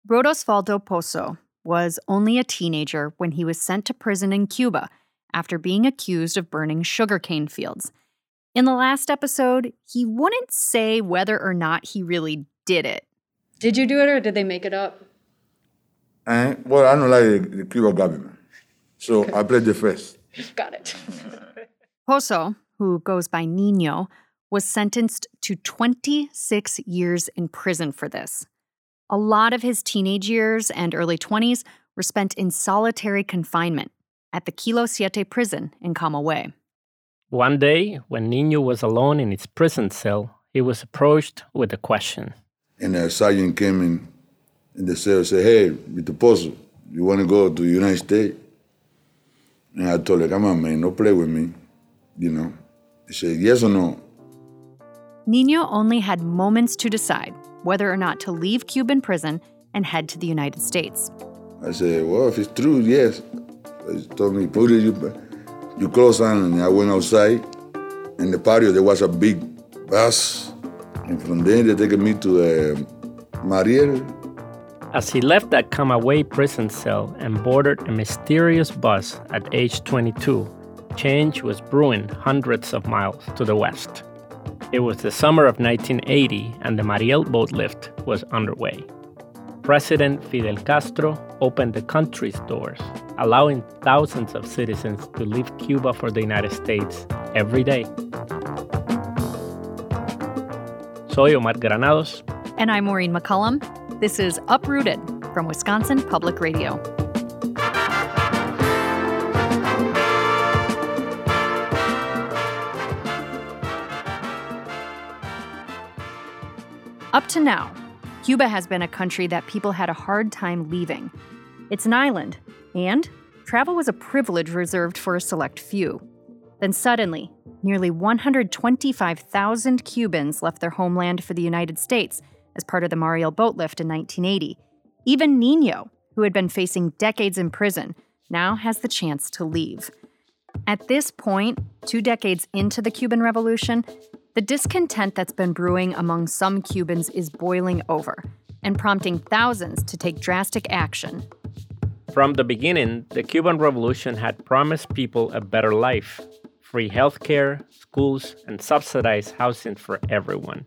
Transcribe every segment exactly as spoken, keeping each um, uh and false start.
Rodosvaldo Pozo was only a teenager when he was sent to prison in Cuba after being accused of burning sugarcane fields. In the last episode, he wouldn't say whether or not he really did it. Did you do it or did they make it up? Uh, well, I don't like the, the Cuban government, so okay. I played the first. Got it. Pozo, who goes by Nino, was sentenced to twenty-six years in prison for this. A lot of his teenage years and early twenties were spent in solitary confinement at the Kilo Siete prison in Camagüey. One day, when Nino was alone in his prison cell, he was approached with a question. And a sergeant came in, in the cell and said, "Hey, Mister Pozo, you want to go to the United States?" And I told him, "Come on, man, don't play with me." You know, he said, "Yes or no?" Nino only had moments to decide whether or not to leave Cuban prison and head to the United States. I said, "Well, if it's true, yes." He told me, "Put it, you, you clothes on," and I went outside. In the patio, there was a big bus. And from there, they took me to uh, Mariel. As he left that Camagüey prison cell and boarded a mysterious bus at age twenty-two, change was brewing hundreds of miles to the west. It was the summer of nineteen eighty, and the Mariel boat lift was underway. President Fidel Castro opened the country's doors, allowing thousands of citizens to leave Cuba for the United States every day. Soy Omar Granados. And I'm Maureen McCullum. This is Uprooted from Wisconsin Public Radio. Up to now, Cuba has been a country that people had a hard time leaving. It's an island, and travel was a privilege reserved for a select few. Then suddenly, nearly one hundred twenty-five thousand Cubans left their homeland for the United States as part of the Mariel boat lift in nineteen eighty. Even Nino, who had been facing decades in prison, now has the chance to leave. At this point, two decades into the Cuban Revolution, the discontent that's been brewing among some Cubans is boiling over and prompting thousands to take drastic action. From the beginning, the Cuban Revolution had promised people a better life, free healthcare, schools, and subsidized housing for everyone.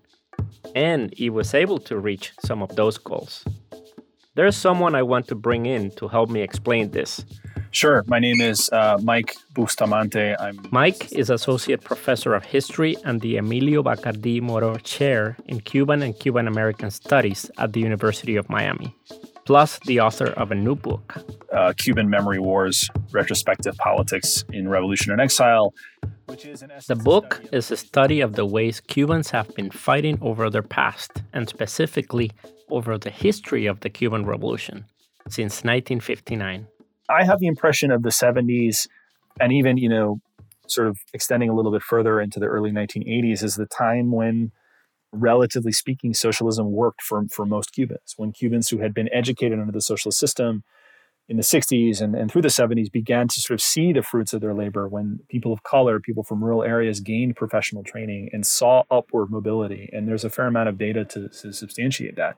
And it was able to reach some of those goals. There's someone I want to bring in to help me explain this. Sure. My name is uh, Mike Bustamante. I'm Mike is Associate Professor of History and the Emilio Bacardí Moro Chair in Cuban and Cuban American Studies at the University of Miami, plus the author of a new book, uh, Cuban Memory Wars, Retrospective Politics in Revolution and Exile, which is an The book is a study of the ways Cubans have been fighting over their past, and specifically over the history of the Cuban Revolution since nineteen fifty-nine. I have the impression of the seventies, and even, you know, sort of extending a little bit further into the early nineteen eighties, is the time when, relatively speaking, socialism worked for, for most Cubans. When Cubans who had been educated under the socialist system in the sixties and, and through the seventies began to sort of see the fruits of their labor, when people of color, people from rural areas gained professional training and saw upward mobility. And there's a fair amount of data to, to substantiate that.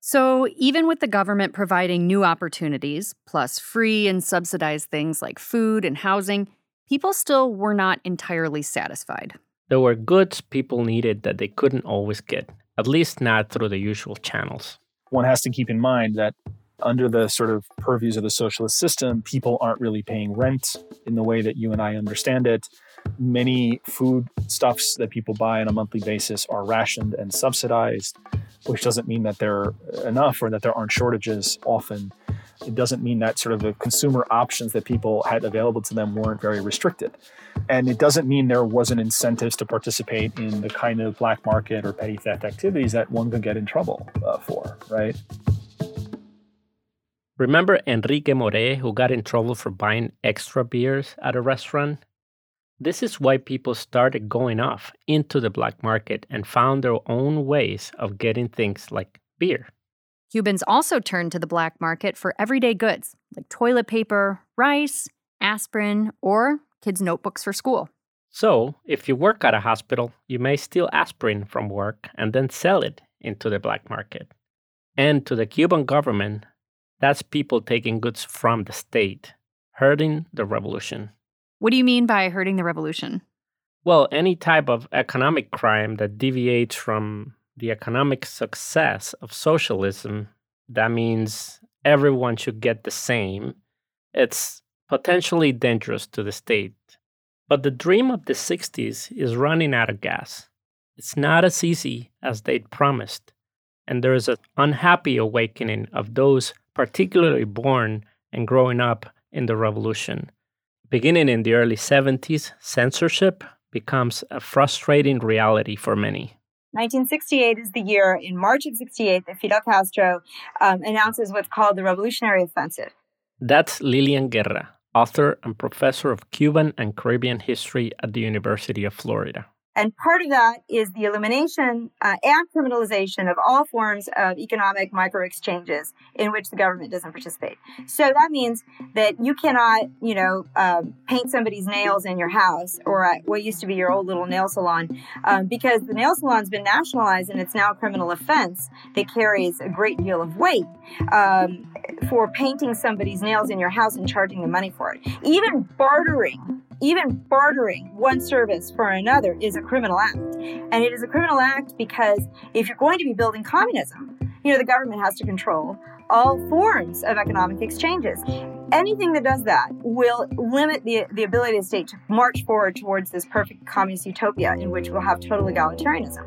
So even with the government providing new opportunities, plus free and subsidized things like food and housing, people still were not entirely satisfied. There were goods people needed that they couldn't always get, at least not through the usual channels. One has to keep in mind that under the sort of purviews of the socialist system, people aren't really paying rent in the way that you and I understand it. Many foodstuffs that people buy on a monthly basis are rationed and subsidized, which doesn't mean that they're enough or that there aren't shortages often. It doesn't mean that sort of the consumer options that people had available to them weren't very restricted. And it doesn't mean there wasn't incentives to participate in the kind of black market or petty theft activities that one could get in trouble uh, for, right? Remember Enrique More, who got in trouble for buying extra beers at a restaurant? This is why people started going off into the black market and found their own ways of getting things like beer. Cubans also turned to the black market for everyday goods like toilet paper, rice, aspirin, or kids' notebooks for school. So, if you work at a hospital, you may steal aspirin from work and then sell it into the black market. And to the Cuban government, that's people taking goods from the state, hurting the revolution. What do you mean by hurting the revolution? Well, any type of economic crime that deviates from the economic success of socialism, that means everyone should get the same. It's potentially dangerous to the state. But the dream of the sixties is running out of gas. It's not as easy as they'd promised. And there is an unhappy awakening of those particularly born and growing up in the revolution. Beginning in the early seventies, censorship becomes a frustrating reality for many. nineteen sixty-eight is the year, in March of sixty-eight, that Fidel Castro um, announces what's called the Revolutionary Offensive. That's Lilian Guerra, author and professor of Cuban and Caribbean history at the University of Florida. And part of that is the elimination uh, and criminalization of all forms of economic micro-exchanges in which the government doesn't participate. So that means that you cannot, you know, um, paint somebody's nails in your house or at what used to be your old little nail salon, um, because the nail salon's been nationalized and it's now a criminal offense that carries a great deal of weight um, for painting somebody's nails in your house and charging them money for it. Even bartering Even bartering one service for another is a criminal act. And it is a criminal act because if you're going to be building communism, you know, the government has to control all forms of economic exchanges. Anything that does that will limit the, the ability of the state to march forward towards this perfect communist utopia in which we'll have total egalitarianism.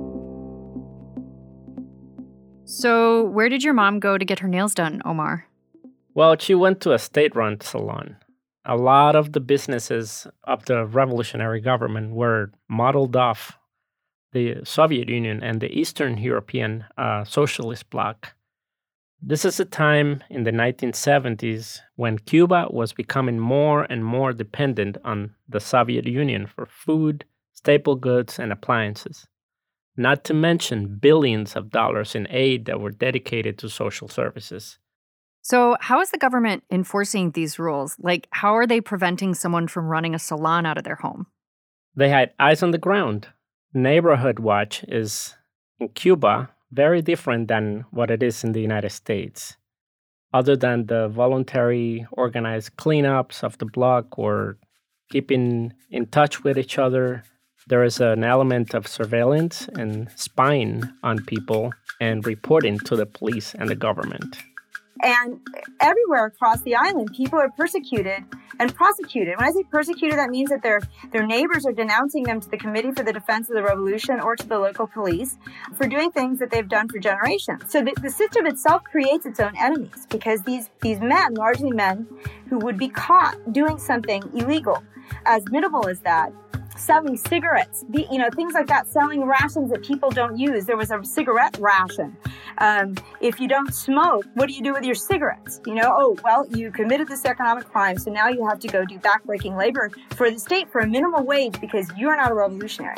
So where did your mom go to get her nails done, Omar? Well, she went to a state-run salon. A lot of the businesses of the revolutionary government were modeled off the Soviet Union and the Eastern European uh, socialist bloc. This is a time in the nineteen seventies when Cuba was becoming more and more dependent on the Soviet Union for food, staple goods, and appliances, not to mention billions of dollars in aid that were dedicated to social services. So how is the government enforcing these rules? Like, how are they preventing someone from running a salon out of their home? They had eyes on the ground. Neighborhood watch is, in Cuba, very different than what it is in the United States. Other than the voluntary organized cleanups of the block or keeping in touch with each other, there is an element of surveillance and spying on people and reporting to the police and the government. And everywhere across the island, people are persecuted and prosecuted. When I say persecuted, that means that their their neighbors are denouncing them to the Committee for the Defense of the Revolution or to the local police for doing things that they've done for generations. So the, the system itself creates its own enemies because these, these men, largely men, who would be caught doing something illegal, as minimal as that, selling cigarettes, the, you know, things like that, selling rations that people don't use. There was a cigarette ration. Um, if you don't smoke, what do you do with your cigarettes? You know, oh, well, you committed this economic crime, so now you have to go do backbreaking labor for the state for a minimum wage because you're not a revolutionary.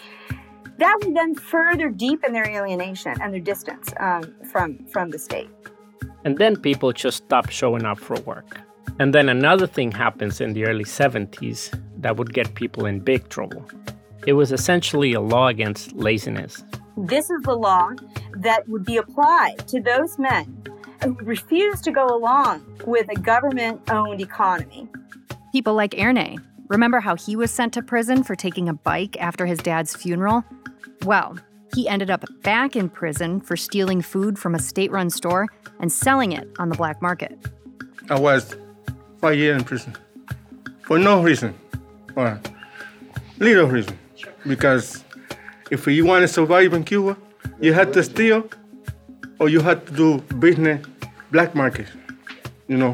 That would then further deepen their alienation and their distance um, from, from the state. And then people just stop showing up for work. And then another thing happens in the early seventies that would get people in big trouble. It was essentially a law against laziness. This is the law that would be applied to those men who refuse to go along with a government-owned economy. People like Ernest. Remember how he was sent to prison for taking a bike after his dad's funeral? Well, he ended up back in prison for stealing food from a state-run store and selling it on the black market. I was five years in prison for no reason, or little reason. Because if you want to survive in Cuba, you had to steal or you had to do business black market, you know.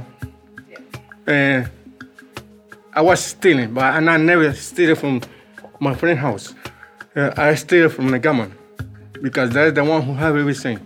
And I was stealing, but I never steal from my friend's house. Uh, I steal from the government because they're the one who have everything.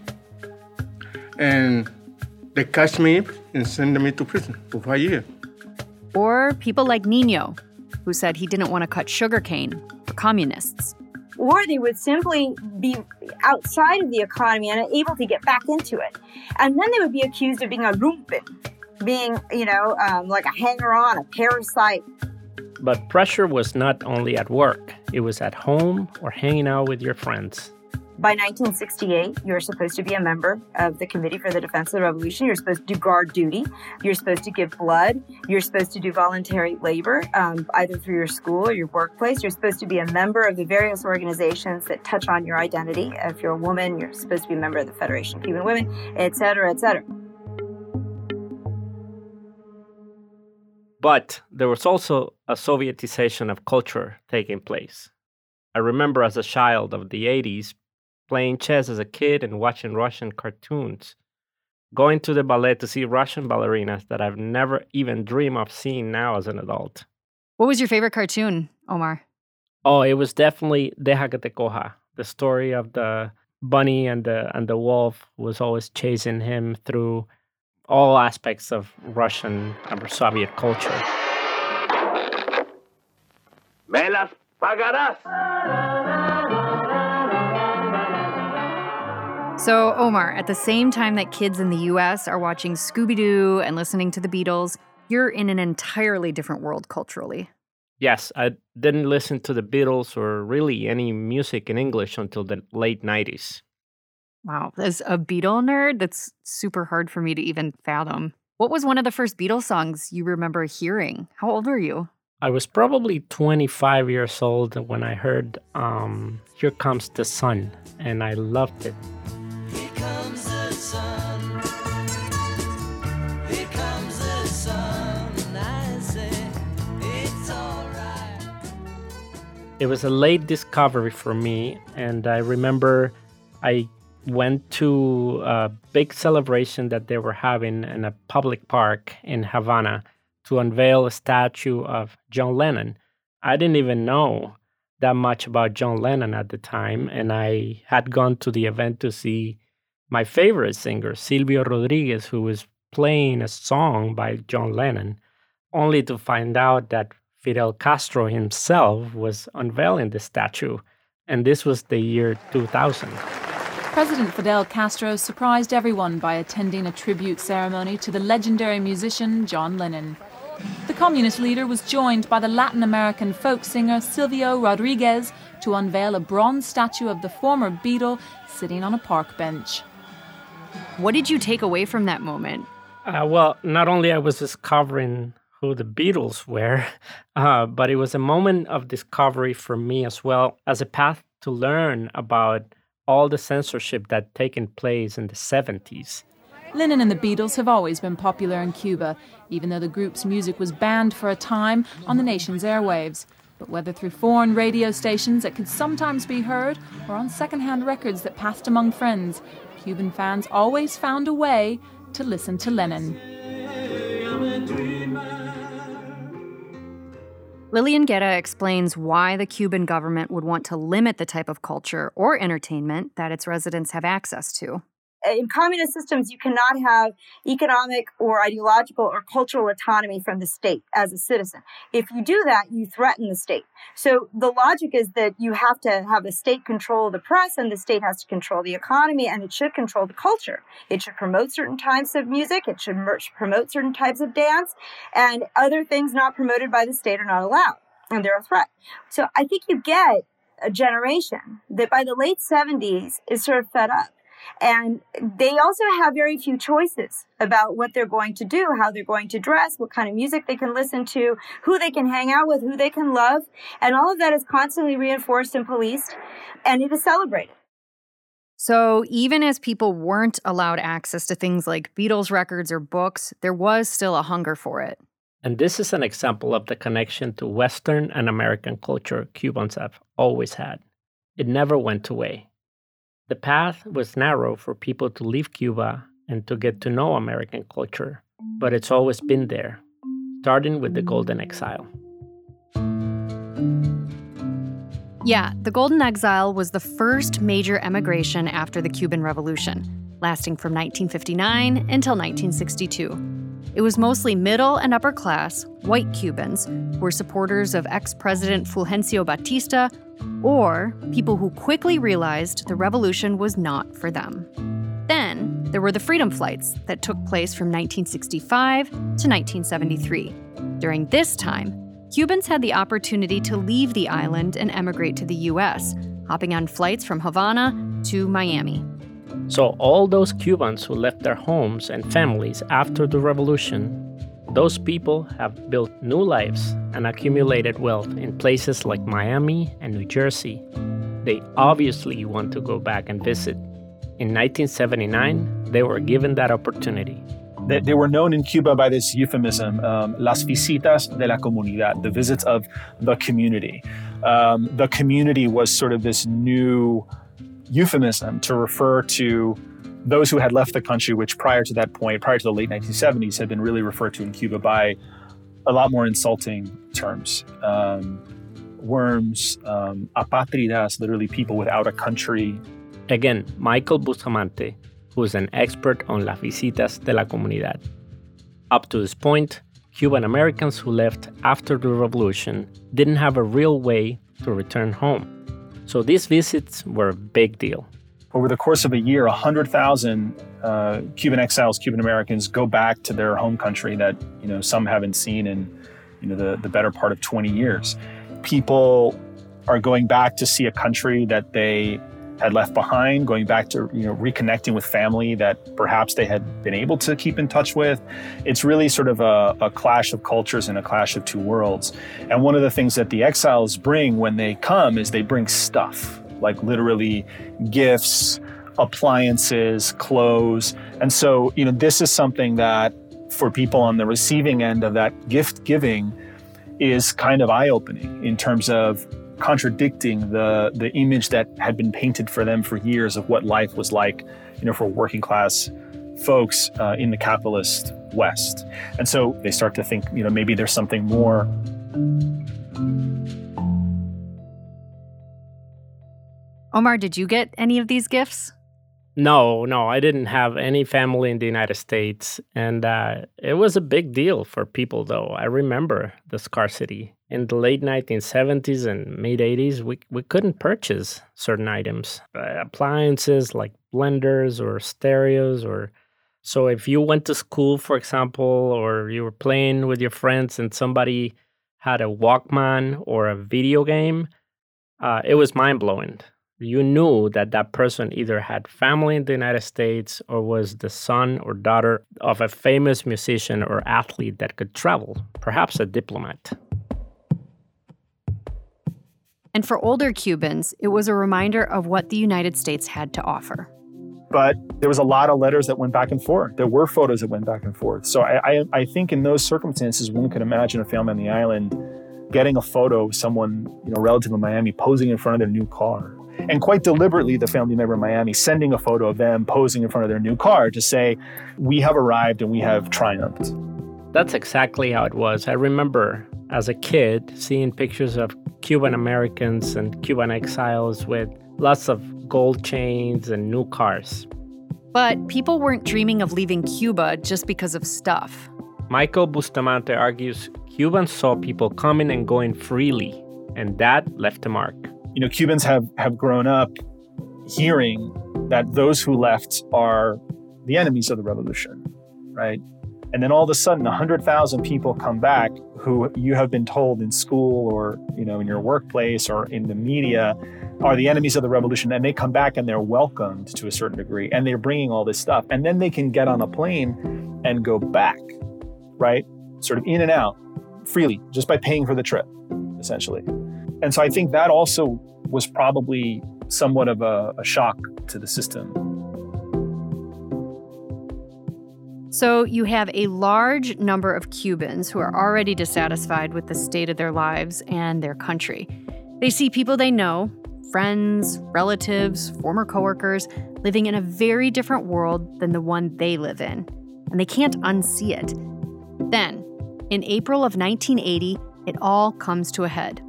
And they catch me and send me to prison for five years. Or people like Nino, who said he didn't want to cut sugarcane for communists. Or they would simply be outside of the economy and able to get back into it. And then they would be accused of being a lumpen, being, you know, um, like a hanger-on, a parasite. But pressure was not only at work. It was at home or hanging out with your friends. By nineteen sixty-eight, you're supposed to be a member of the Committee for the Defense of the Revolution. You're supposed to do guard duty. You're supposed to give blood. You're supposed to do voluntary labor, um, either through your school or your workplace. You're supposed to be a member of the various organizations that touch on your identity. If you're a woman, you're supposed to be a member of the Federation of Cuban Women, et cetera, et cetera. But there was also a Sovietization of culture taking place. I remember as a child of the eighties playing chess as a kid and watching Russian cartoons, going to the ballet to see Russian ballerinas that I've never even dreamed of seeing now as an adult. What was your favorite cartoon, Omar? Oh, it was definitely Deja que te coja. The story of the bunny and the and the wolf was always chasing him through all aspects of Russian or Soviet culture. Me las pagarás. So, Omar, at the same time that kids in the U S are watching Scooby-Doo and listening to the Beatles, you're in an entirely different world culturally. Yes, I didn't listen to the Beatles or really any music in English until the late nineties. Wow, as a Beatle nerd, that's super hard for me to even fathom. What was one of the first Beatles songs you remember hearing? How old were you? I was probably twenty-five years old when I heard um, Here Comes the Sun, and I loved it. Here comes the sun. Here comes the sun. And I say, it's all right. It was a late discovery for me, and I remember I went to a big celebration that they were having in a public park in Havana to unveil a statue of John Lennon. I didn't even know that much about John Lennon at the time, and I had gone to the event to see my favorite singer, Silvio Rodriguez, who was playing a song by John Lennon, only to find out that Fidel Castro himself was unveiling the statue, and this was the year two thousand. President Fidel Castro surprised everyone by attending a tribute ceremony to the legendary musician John Lennon. The communist leader was joined by the Latin American folk singer Silvio Rodriguez to unveil a bronze statue of the former Beatle sitting on a park bench. What did you take away from that moment? Uh, well, not only I was discovering who the Beatles were, uh, but it was a moment of discovery for me as well as a path to learn about all the censorship that had taken place in the seventies. Lennon and the Beatles have always been popular in Cuba, even though the group's music was banned for a time on the nation's airwaves. But whether through foreign radio stations that could sometimes be heard or on secondhand records that passed among friends, Cuban fans always found a way to listen to Lennon. Lillian Guerra explains why the Cuban government would want to limit the type of culture or entertainment that its residents have access to. In communist systems, you cannot have economic or ideological or cultural autonomy from the state as a citizen. If you do that, you threaten the state. So the logic is that you have to have the state control the press, and the state has to control the economy, and it should control the culture. It should promote certain types of music. It should promote certain types of dance, and other things not promoted by the state are not allowed, and they're a threat. So I think you get a generation that by the late seventies is sort of fed up. And they also have very few choices about what they're going to do, how they're going to dress, what kind of music they can listen to, who they can hang out with, who they can love. And all of that is constantly reinforced and policed, and it is celebrated. So even as people weren't allowed access to things like Beatles records or books, there was still a hunger for it. And this is an example of the connection to Western and American culture Cubans have always had. It never went away. The path was narrow for people to leave Cuba and to get to know American culture, but it's always been there, starting with the Golden Exile. Yeah, the Golden Exile was the first major emigration after the Cuban Revolution, lasting from nineteen fifty-nine until nineteen sixty-two. It was mostly middle and upper class, white Cubans who were supporters of ex-President Fulgencio Batista, or people who quickly realized the revolution was not for them. Then there were the freedom flights that took place from nineteen sixty-five to nineteen seventy-three. During this time, Cubans had the opportunity to leave the island and emigrate to the U S, hopping on flights from Havana to Miami. So all those Cubans who left their homes and families after the revolution, those people have built new lives and accumulated wealth in places like Miami and New Jersey. They obviously want to go back and visit. In nineteen seventy-nine, they were given that opportunity. They, they were known in Cuba by this euphemism, um, las visitas de la comunidad, the visits of the community. Um, the community was sort of this new euphemism to refer to those who had left the country, which prior to that point, prior to the late nineteen seventies, had been really referred to in Cuba by a lot more insulting terms. Um, worms, um, apátridas, literally people without a country. Again, Michael Bustamante, who is an expert on las visitas de la comunidad. Up to this point, Cuban Americans who left after the revolution didn't have a real way to return home. So these visits were a big deal. Over the course of a year, one hundred thousand uh, Cuban exiles, Cuban Americans, go back to their home country that, you know, some haven't seen in, you know, the, the better part of twenty years. People are going back to see a country that they had left behind, going back to, you know, reconnecting with family that perhaps they had been able to keep in touch with. It's really sort of a, a clash of cultures and a clash of two worlds. And one of the things that the exiles bring when they come is they bring stuff. Like literally gifts, appliances, clothes. And so, you know, this is something that for people on the receiving end of that gift giving is kind of eye-opening in terms of contradicting the, the image that had been painted for them for years of what life was like, you know, for working class folks uh, in the capitalist West. And so they start to think, you know, maybe there's something more. Omar, did you get any of these gifts? No, no, I didn't have any family in the United States. And uh, it was a big deal for people, though. I remember the scarcity. In the late nineteen seventies and mid-eighties, we, we couldn't purchase certain items. Uh, appliances like blenders or stereos. or So if you went to school, for example, or you were playing with your friends and somebody had a Walkman or a video game, uh, it was mind-blowing. You knew that that person either had family in the United States or was the son or daughter of a famous musician or athlete that could travel, perhaps a diplomat. And for older Cubans, it was a reminder of what the United States had to offer. But there was a lot of letters that went back and forth. There were photos that went back and forth. So I, I, I think in those circumstances, one could imagine a family on the island getting a photo of someone, you know, relative in Miami posing in front of their new car. And quite deliberately, the family member in Miami sending a photo of them posing in front of their new car to say, we have arrived and we have triumphed. That's exactly how it was. I remember as a kid seeing pictures of Cuban Americans and Cuban exiles with lots of gold chains and new cars. But people weren't dreaming of leaving Cuba just because of stuff. Michael Bustamante argues Cubans saw people coming and going freely, and that left a mark. You know, Cubans have, have grown up hearing that those who left are the enemies of the revolution, right? And then all of a sudden, one hundred thousand people come back who you have been told in school or, you know, in your workplace or in the media are the enemies of the revolution. And they come back and they're welcomed to a certain degree. And they're bringing all this stuff. And then they can get on a plane and go back, right? Sort of in and out freely, just by paying for the trip, essentially. And so I think that also was probably somewhat of a, a shock to the system. So you have a large number of Cubans who are already dissatisfied with the state of their lives and their country. They see people they know, friends, relatives, former coworkers, living in a very different world than the one they live in, and they can't unsee it. Then, in April of nineteen eighty, it all comes to a head.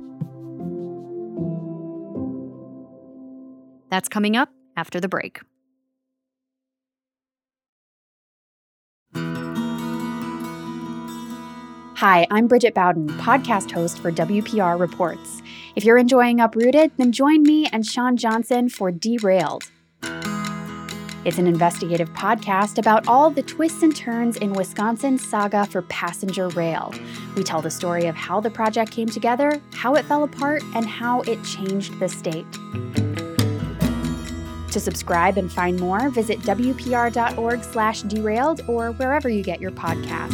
That's coming up after the break. Hi, I'm Bridget Bowden, podcast host for W P R Reports. If you're enjoying Uprooted, then join me and Sean Johnson for Derailed. It's an investigative podcast about all the twists and turns in Wisconsin's saga for passenger rail. We tell the story of how the project came together, how it fell apart, and how it changed the state. To subscribe and find more, visit W P R dot org slash derailed or wherever you get your podcasts.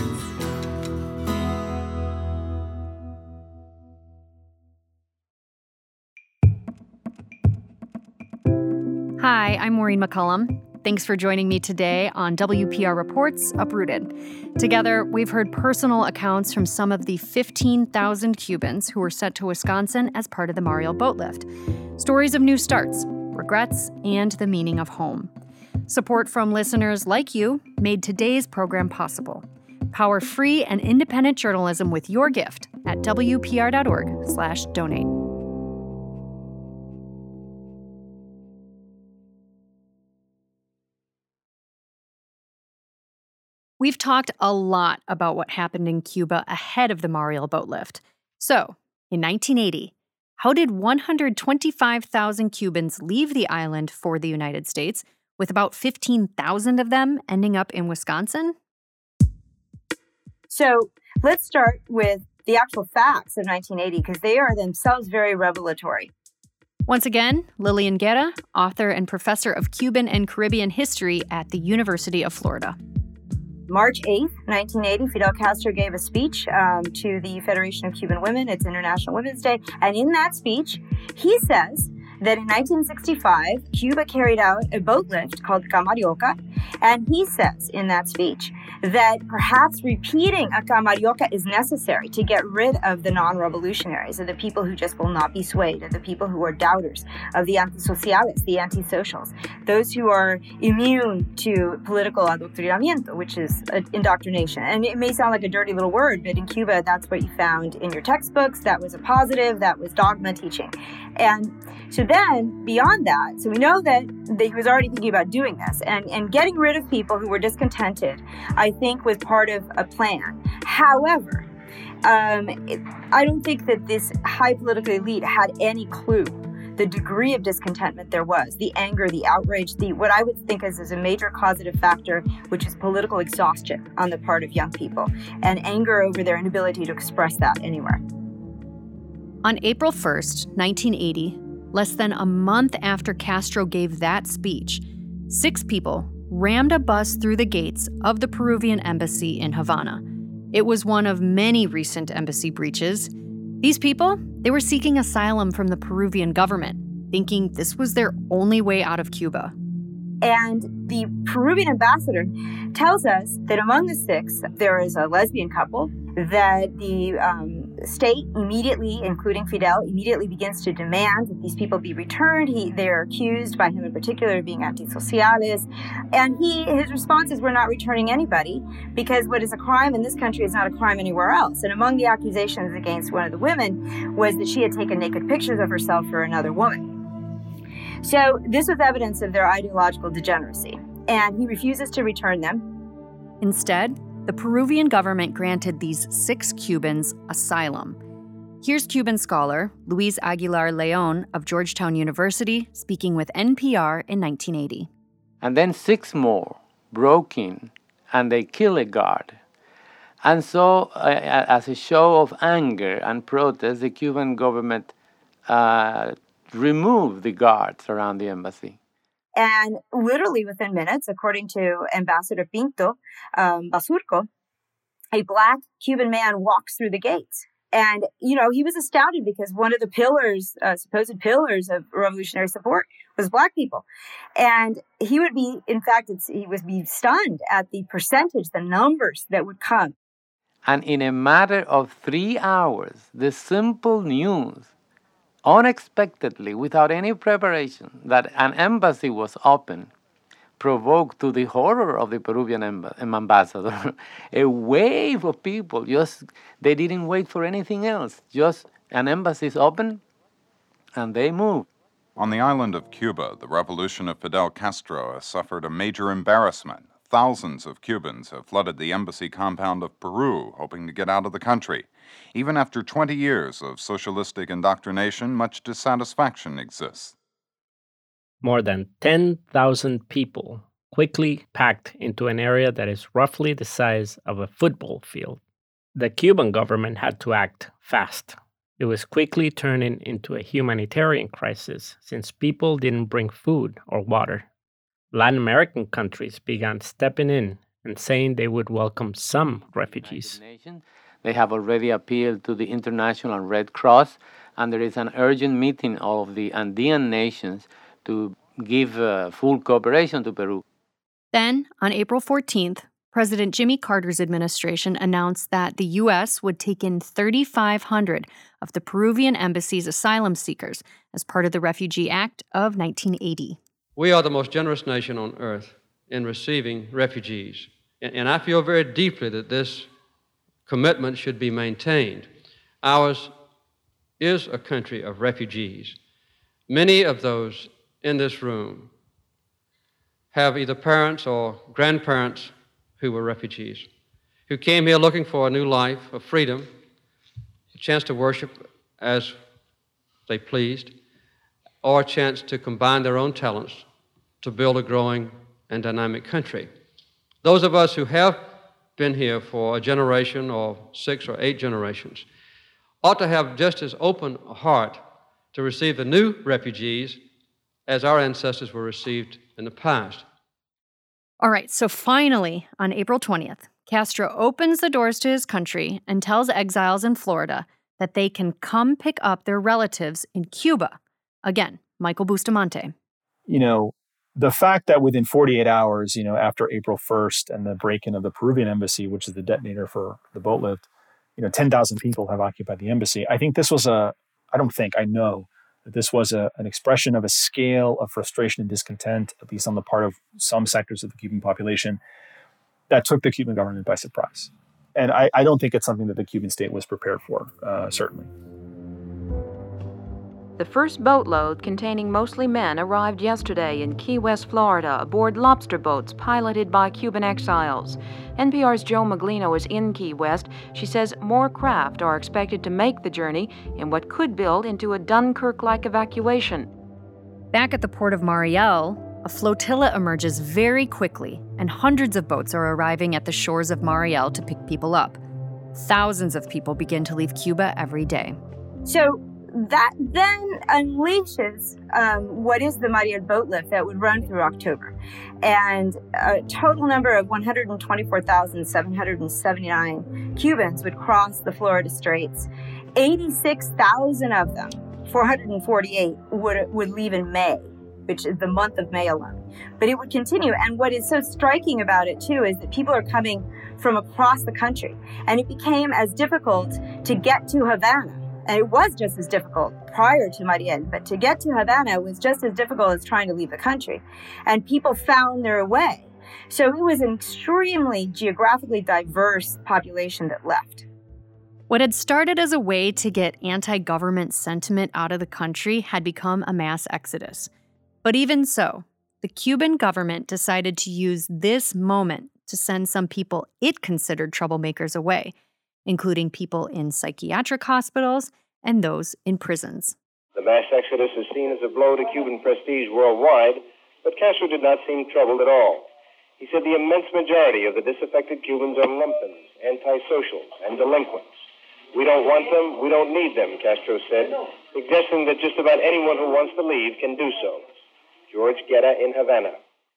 Hi, I'm Maureen McCullum. Thanks for joining me today on W P R Reports Uprooted. Together, we've heard personal accounts from some of the fifteen thousand Cubans who were sent to Wisconsin as part of the Mariel boat lift. Stories of new starts, regrets, and the meaning of home. Support from listeners like you made today's program possible. Power free and independent journalism with your gift at W P R dot org slash donate. We've talked a lot about what happened in Cuba ahead of the Mariel boat lift. So, in nineteen eighty, how did one hundred twenty-five thousand Cubans leave the island for the United States, with about fifteen thousand of them ending up in Wisconsin? So let's start with the actual facts of nineteen eighty, because they are themselves very revelatory. Once again, Lillian Guerra, author and professor of Cuban and Caribbean history at the University of Florida. March eighth, nineteen eighty, Fidel Castro gave a speech um, to the Federation of Cuban Women. It's International Women's Day. And in that speech, he says that in nineteen sixty-five, Cuba carried out a boat lift called Camarioca. And he says in that speech that perhaps repeating a Camarioca is necessary to get rid of the non-revolutionaries, of the people who just will not be swayed, of the people who are doubters, of the antisociales, the antisocials, those who are immune to political adoctrinamiento, which is indoctrination. And it may sound like a dirty little word, but in Cuba, that's what you found in your textbooks. That was a positive, that was dogma teaching. And so then, beyond that, so we know that, that he was already thinking about doing this, and, and getting rid of people who were discontented, I think, was part of a plan. However, um, it, I don't think that this high political elite had any clue the degree of discontentment there was, the anger, the outrage, the what I would think is, is a major causative factor, which is political exhaustion on the part of young people, and anger over their inability to express that anywhere. On April first, nineteen eighty, less than a month after Castro gave that speech, six people rammed a bus through the gates of the Peruvian embassy in Havana. It was one of many recent embassy breaches. These people, they were seeking asylum from the Peruvian government, thinking this was their only way out of Cuba. And the Peruvian ambassador tells us that among the six, there is a lesbian couple, that the um, state immediately, including Fidel, immediately begins to demand that these people be returned. He, they're accused by him in particular of being antisociales. And he, his response is, we're not returning anybody, because what is a crime in this country is not a crime anywhere else. And among the accusations against one of the women was that she had taken naked pictures of herself for another woman. So this was evidence of their ideological degeneracy, and he refuses to return them. Instead, the Peruvian government granted these six Cubans asylum. Here's Cuban scholar Luis Aguilar León of Georgetown University speaking with N P R in nineteen eighty. And then six more broke in, and they killed a guard. And so, uh, as a show of anger and protest, the Cuban government uh, remove the guards around the embassy. And literally within minutes, according to Ambassador Pinto um, Basurco, a black Cuban man walks through the gates. And, you know, he was astounded because one of the pillars, uh, supposed pillars of revolutionary support was black people. And he would be, in fact, it's, he would be stunned at the percentage, the numbers that would come. And in a matter of three hours, the simple news, unexpectedly, without any preparation, that an embassy was open, provoked, to the horror of the Peruvian amb- ambassador, a wave of people. Just they didn't wait for anything else. Just an embassy is open, and they moved. On the island of Cuba, the revolution of Fidel Castro has suffered a major embarrassment. Thousands of Cubans have flooded the embassy compound of Peru, hoping to get out of the country. Even after twenty years of socialistic indoctrination, much dissatisfaction exists. More than ten thousand people quickly packed into an area that is roughly the size of a football field. The Cuban government had to act fast. It was quickly turning into a humanitarian crisis since people didn't bring food or water. Latin American countries began stepping in and saying they would welcome some refugees. They have already appealed to the International Red Cross, and there is an urgent meeting of the Andean nations to give uh, full cooperation to Peru. Then, on April fourteenth, President Jimmy Carter's administration announced that the U S would take in thirty-five hundred of the Peruvian embassy's asylum seekers as part of the Refugee Act of nineteen eighty. We are the most generous nation on earth in receiving refugees, and I feel very deeply that this commitment should be maintained. Ours is a country of refugees. Many of those in this room have either parents or grandparents who were refugees, who came here looking for a new life of freedom, a chance to worship as they pleased, or a chance to combine their own talents to build a growing and dynamic country. Those of us who have been here for a generation or six or eight generations ought to have just as open a heart to receive the new refugees as our ancestors were received in the past. All right, so finally, on April twentieth, Castro opens the doors to his country and tells exiles in Florida that they can come pick up their relatives in Cuba. Again, Michael Bustamante. You know, the fact that within forty-eight hours, you know, after April first and the break-in of the Peruvian embassy, which is the detonator for the boat lift, you know, ten thousand people have occupied the embassy. I think this was a, I don't think, I know that this was a, an expression of a scale of frustration and discontent, at least on the part of some sectors of the Cuban population, that took the Cuban government by surprise. And I, I don't think it's something that the Cuban state was prepared for, uh, certainly. The first boatload, containing mostly men, arrived yesterday in Key West, Florida, aboard lobster boats piloted by Cuban exiles. N P R's Joe Maglino is in Key West. She says more craft are expected to make the journey in what could build into a Dunkirk-like evacuation. Back at the port of Mariel, a flotilla emerges very quickly, and hundreds of boats are arriving at the shores of Mariel to pick people up. Thousands of people begin to leave Cuba every day. So that then unleashes um, what is the Mariel boat lift that would run through October. And a total number of one hundred twenty-four thousand seven hundred seventy-nine Cubans would cross the Florida Straits. eighty-six thousand of them, four hundred forty-eight, would, would leave in May, which is the month of May alone. But it would continue. And what is so striking about it, too, is that people are coming from across the country. And it became as difficult to get to Havana. And it was just as difficult prior to Mariel, but to get to Havana was just as difficult as trying to leave the country. And people found their way. So it was an extremely geographically diverse population that left. What had started as a way to get anti-government sentiment out of the country had become a mass exodus. But even so, the Cuban government decided to use this moment to send some people it considered troublemakers away, including people in psychiatric hospitals and those in prisons. The mass exodus is seen as a blow to Cuban prestige worldwide, but Castro did not seem troubled at all. He said the immense majority of the disaffected Cubans are lumpens, antisocials, and delinquents. We don't want them, we don't need them, Castro said, suggesting that just about anyone who wants to leave can do so. George Guetta in Havana.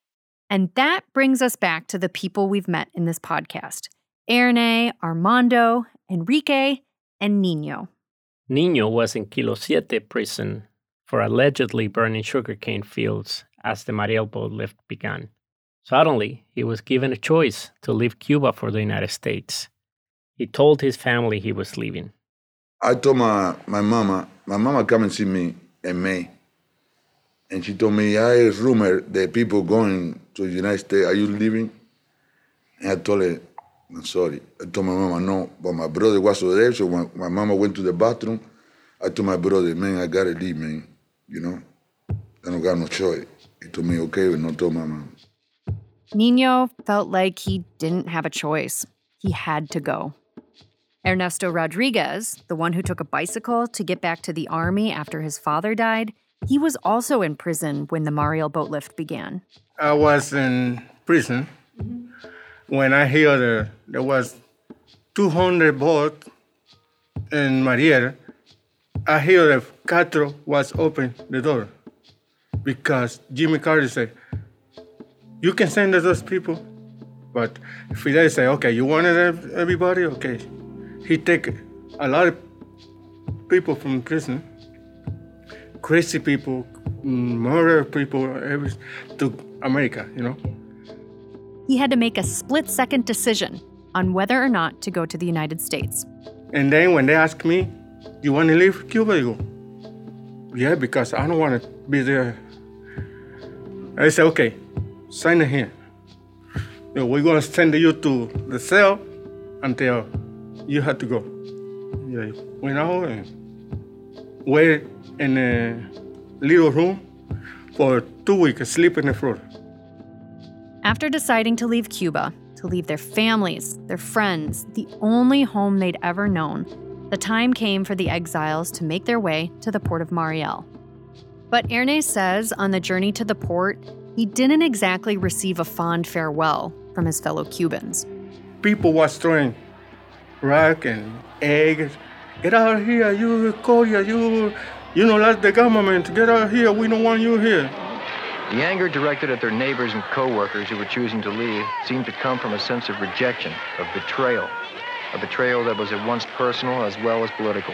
And that brings us back to the people we've met in this podcast. Erne, Armando, Enrique, and Nino. Nino was in Kilo Siete prison for allegedly burning sugarcane fields as the Mariel boat lift began. Suddenly, he was given a choice to leave Cuba for the United States. He told his family he was leaving. I told my, my mama, my mama come and see me in May. And she told me, I rumor that people going to the United States, are you leaving? And I told her, I'm sorry. I told my mama, no. But my brother was there, so when my mama went to the bathroom, I told my brother, man, I gotta leave, man. You know? I don't got no choice. He told me, okay, but not told my mama. Nino felt like he didn't have a choice. He had to go. Ernesto Rodriguez, the one who took a bicycle to get back to the army after his father died, he was also in prison when the Mariel boat lift began. I was in prison when I heard there, there was two hundred boats in Mariel I hear that Castro was open the door because Jimmy Carter said, you can send those people, but Fidel said, okay, you wanted everybody? Okay. He take a lot of people from prison, crazy people, murder people, every, to America, you know? He had to make a split-second decision on whether or not to go to the United States. And then when they ask me, you want to leave Cuba? I go, yeah, because I don't want to be there. I say, okay, sign it here. You know, we're going to send you to the cell until you have to go. Yeah, went out and wait in a little room for two weeks, sleep in the floor. After deciding to leave Cuba, to leave their families, their friends, the only home they'd ever known, the time came for the exiles to make their way to the port of Mariel. But Ernest says on the journey to the port, he didn't exactly receive a fond farewell from his fellow Cubans. People was throwing rock and eggs. Get out of here, you Korea, you, you know, that's the government. Get out of here, we don't want you here. The anger directed at their neighbors and co-workers who were choosing to leave seemed to come from a sense of rejection, of betrayal, a betrayal that was at once personal as well as political.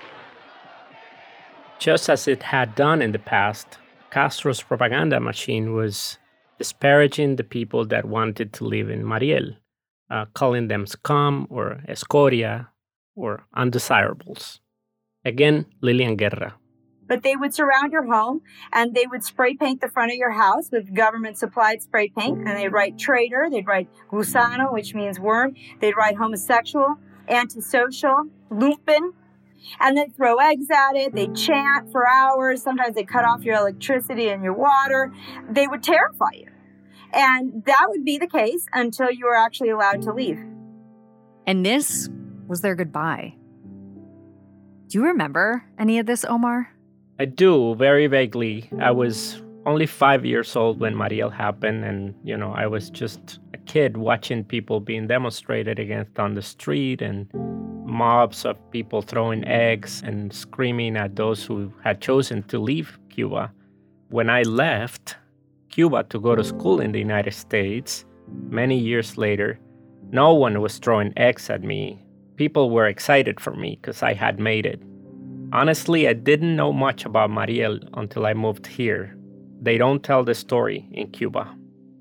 Just as it had done in the past, Castro's propaganda machine was disparaging the people that wanted to live in Mariel, uh, calling them scum or escoria or undesirables. Again, Lilian Guerra. But they would surround your home and they would spray paint the front of your house with government-supplied spray paint. And they'd write traitor, they'd write gusano, which means worm. They'd write homosexual, antisocial, lumpen. And they'd throw eggs at it. They'd chant for hours. Sometimes they'd cut off your electricity and your water. They would terrify you. And that would be the case until you were actually allowed to leave. And this was their goodbye. Do you remember any of this, Omar? I do, very vaguely. I was only five years old when Mariel happened, and, you know, I was just a kid watching people being demonstrated against on the street and mobs of people throwing eggs and screaming at those who had chosen to leave Cuba. When I left Cuba to go to school in the United States, many years later, no one was throwing eggs at me. People were excited for me because I had made it. Honestly, I didn't know much about Mariel until I moved here. They don't tell the story in Cuba.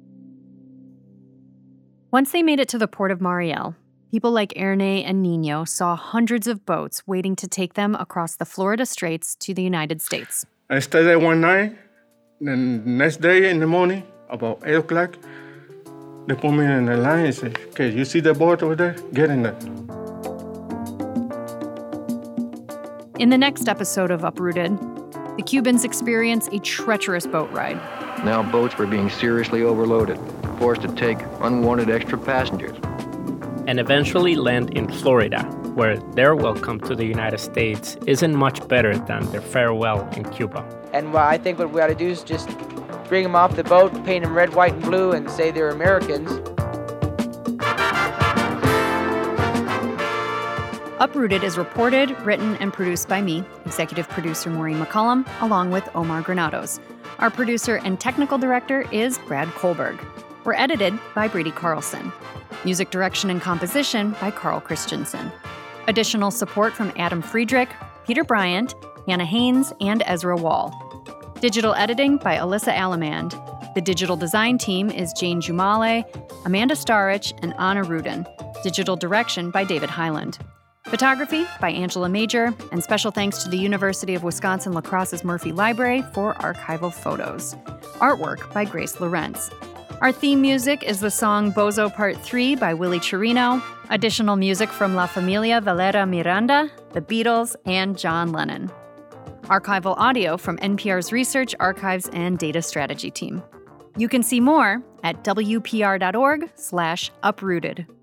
Once they made it to the port of Mariel, people like Ernest and Nino saw hundreds of boats waiting to take them across the Florida Straits to the United States. I stayed there one night, then the next day in the morning, about eight o'clock, they put me in the line and said, okay, you see the boat over there? Get in there. In the next episode of Uprooted, the Cubans experience a treacherous boat ride. Now boats were being seriously overloaded, forced to take unwanted extra passengers. And eventually land in Florida, where their welcome to the United States isn't much better than their farewell in Cuba. And what I think what we ought to do is just bring them off the boat, paint them red, white, and blue, and say they're Americans. Uprooted is reported, written, and produced by me, executive producer Maureen McCollum, along with Omar Granados. Our producer and technical director is Brad Kohlberg. We're edited by Brady Carlson. Music direction and composition by Carl Christensen. Additional support from Adam Friedrich, Peter Bryant, Hannah Haynes, and Ezra Wall. Digital editing by Alyssa Alamand. The digital design team is Jane Jumale, Amanda Starrich, and Anna Rudin. Digital direction by David Highland. Photography by Angela Major, and special thanks to the University of Wisconsin-La Crosse's Murphy Library for archival photos. Artwork by Grace Lorenz. Our theme music is the song Bozo Part three by Willie Chirino. Additional music from La Familia Valera Miranda, The Beatles, and John Lennon. Archival audio from N P R's Research, Archives, and Data Strategy team. You can see more at W P R dot org slash uprooted.